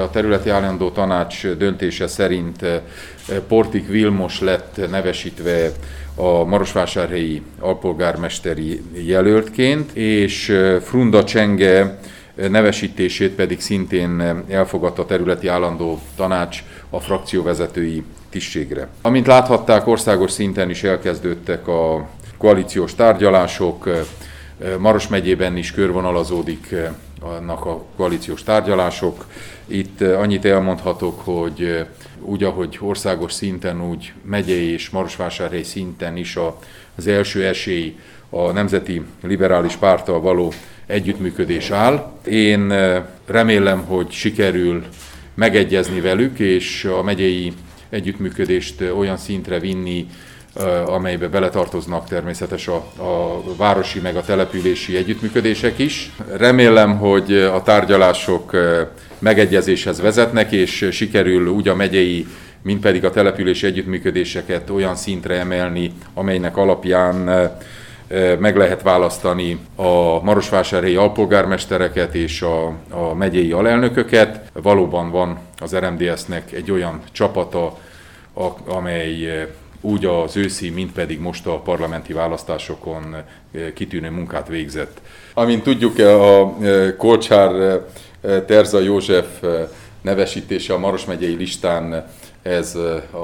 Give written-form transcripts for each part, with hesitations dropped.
a területi állandó tanács döntése szerint Portik Vilmos lett nevesítve a marosvásárhelyi alpolgármesteri jelöltként, és Frunda Csenge nevesítését pedig szintén elfogadta a területi állandó tanács a frakcióvezetői tisztségre. Amint láthatták, országos szinten is elkezdődtek a koalíciós tárgyalások, Maros megyében is körvonalazódik annak a koalíciós tárgyalások. Itt annyit elmondhatok, hogy úgy, ahogy országos szinten, úgy megyei és Marosvásárhely szinten is az első esély a Nemzeti Liberális Párttal való együttműködés áll. Én remélem, hogy sikerül megegyezni velük, és a megyei együttműködést olyan szintre vinni, amelybe beletartoznak természetesen a városi meg a települési együttműködések is. Remélem, hogy a tárgyalások megegyezéshez vezetnek, és sikerül úgy a megyei, mint pedig a települési együttműködéseket olyan szintre emelni, amelynek alapján meg lehet választani a marosvásárhelyi alpolgármestereket és a megyei alelnököket. Valóban van az RMDSZ-nek egy olyan csapata, amely úgy az őszi, mint pedig most a parlamenti választásokon kitűnő munkát végzett. Amint tudjuk, a Kolcsár Terza József nevesítése a Maros megyei listán, ez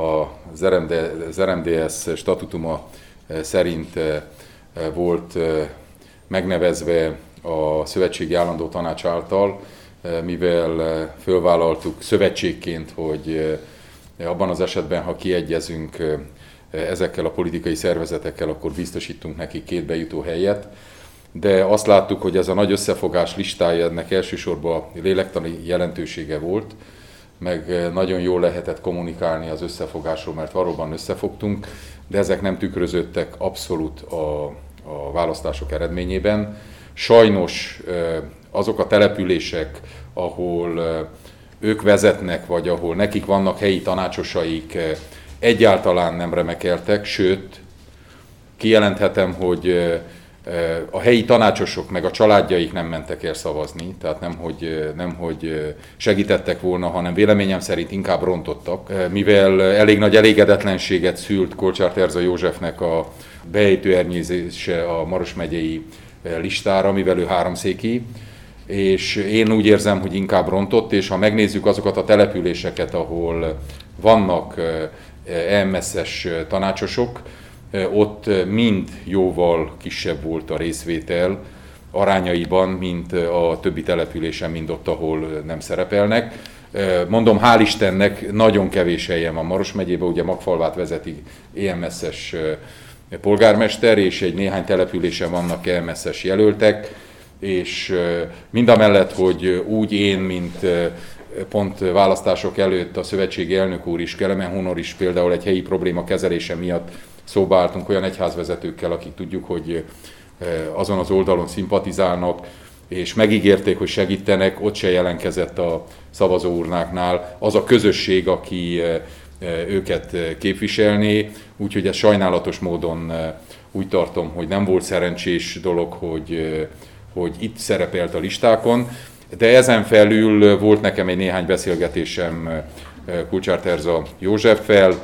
az RMDSZ statutuma szerint volt megnevezve a Szövetségi Állandó Tanács által, mivel fölvállaltuk szövetségként, hogy abban az esetben, ha kiegyezünk ezekkel a politikai szervezetekkel, akkor biztosítunk nekik 2 bejutó helyet. De azt láttuk, hogy ez a nagy összefogás listája, ennek elsősorban lélektani jelentősége volt, meg nagyon jól lehetett kommunikálni az összefogásról, mert valóban összefogtunk, de ezek nem tükröződtek abszolút a választások eredményében. Sajnos azok a települések, ahol ők vezetnek, vagy ahol nekik vannak helyi tanácsosaik, egyáltalán nem remekeltek, sőt, kijelenthetem, hogy a helyi tanácsosok meg a családjaik nem mentek el szavazni, tehát nem hogy segítettek volna, hanem véleményem szerint inkább rontottak, mivel elég nagy elégedetlenséget szült Kolcsár Terza Józsefnek a beejtőernyőzése a Maros megyei listára, mivel ő 3 széki, és én úgy érzem, hogy inkább rontott, és ha megnézzük azokat a településeket, ahol vannak EMSZ-es tanácsosok, ott mind jóval kisebb volt a részvétel arányaiban, mint a többi településen, mind ott, ahol nem szerepelnek. Mondom, hál' Istennek nagyon kevés helyen van Maros megyében, ugye Magfalvát vezeti EMSZ-es polgármester, és egy néhány településen vannak EMSZ-es jelöltek, és mindamellett, hogy úgy én, mint pont választások előtt a szövetségi elnök úr is, Kelemen Hunor is például egy helyi probléma kezelése miatt szóba álltunk olyan egyházvezetőkkel, akik tudjuk, hogy azon az oldalon szimpatizálnak, és megígérték, hogy segítenek, ott se jelentkezett a szavazóurnáknál az a közösség, aki őket képviselné, úgyhogy ez sajnálatos módon úgy tartom, hogy nem volt szerencsés dolog, hogy itt szerepelt a listákon, de ezen felül volt nekem egy néhány beszélgetésem Kolcsár Terza Józseffel,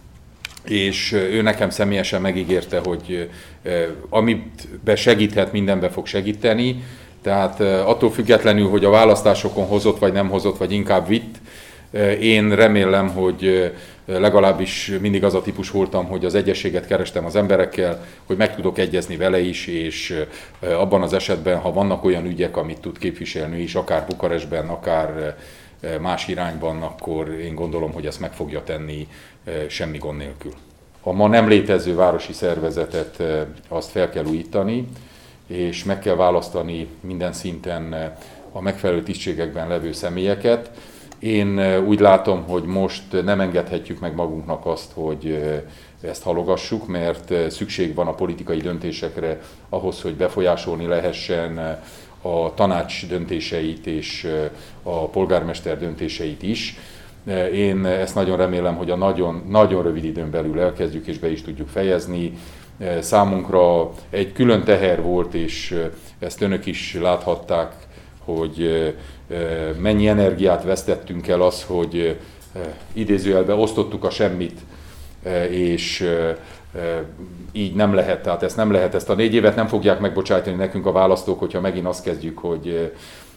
és ő nekem személyesen megígérte, hogy amiben segíthet, mindenben fog segíteni, tehát attól függetlenül, hogy a választásokon hozott vagy nem hozott, vagy inkább vitt, én remélem, hogy legalábbis mindig az a típus voltam, hogy az egyességet kerestem az emberekkel, hogy meg tudok egyezni vele is, és abban az esetben, ha vannak olyan ügyek, amit tud képviselni is, akár Bukarestben, akár más irányban, akkor én gondolom, hogy ezt meg fogja tenni semmi gond nélkül. A ma nem létező városi szervezetet azt fel kell újítani, és meg kell választani minden szinten a megfelelő tisztségekben levő személyeket. Én úgy látom, hogy most nem engedhetjük meg magunknak azt, hogy ezt halogassuk, mert szükség van a politikai döntésekre ahhoz, hogy befolyásolni lehessen a tanács döntéseit és a polgármester döntéseit is. Én ezt nagyon remélem, hogy a nagyon rövid időn belül elkezdjük és be is tudjuk fejezni. Számunkra egy külön teher volt, és ezt önök is láthatták hogy mennyi energiát vesztettünk el az, hogy idézőjelben osztottuk a semmit, és így nem lehet, tehát ezt nem lehet, ezt a 4 évet nem fogják megbocsájtani nekünk a választók, hogyha megint azt kezdjük, hogy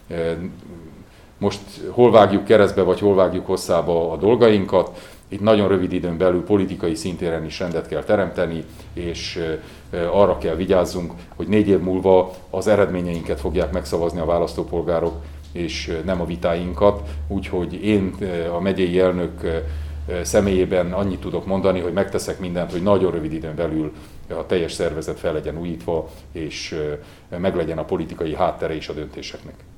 most hol vágjuk keresztbe, vagy hol vágjuk hosszába a dolgainkat. Itt nagyon rövid időn belül politikai szintéren is rendet kell teremteni, és arra kell vigyázzunk, hogy 4 év múlva az eredményeinket fogják megszavazni a választópolgárok, és nem a vitáinkat. Úgyhogy én a megyei elnök személyében annyit tudok mondani, hogy megteszek mindent, hogy nagyon rövid időn belül a teljes szervezet fel legyen újítva, és meglegyen a politikai háttere is a döntéseknek.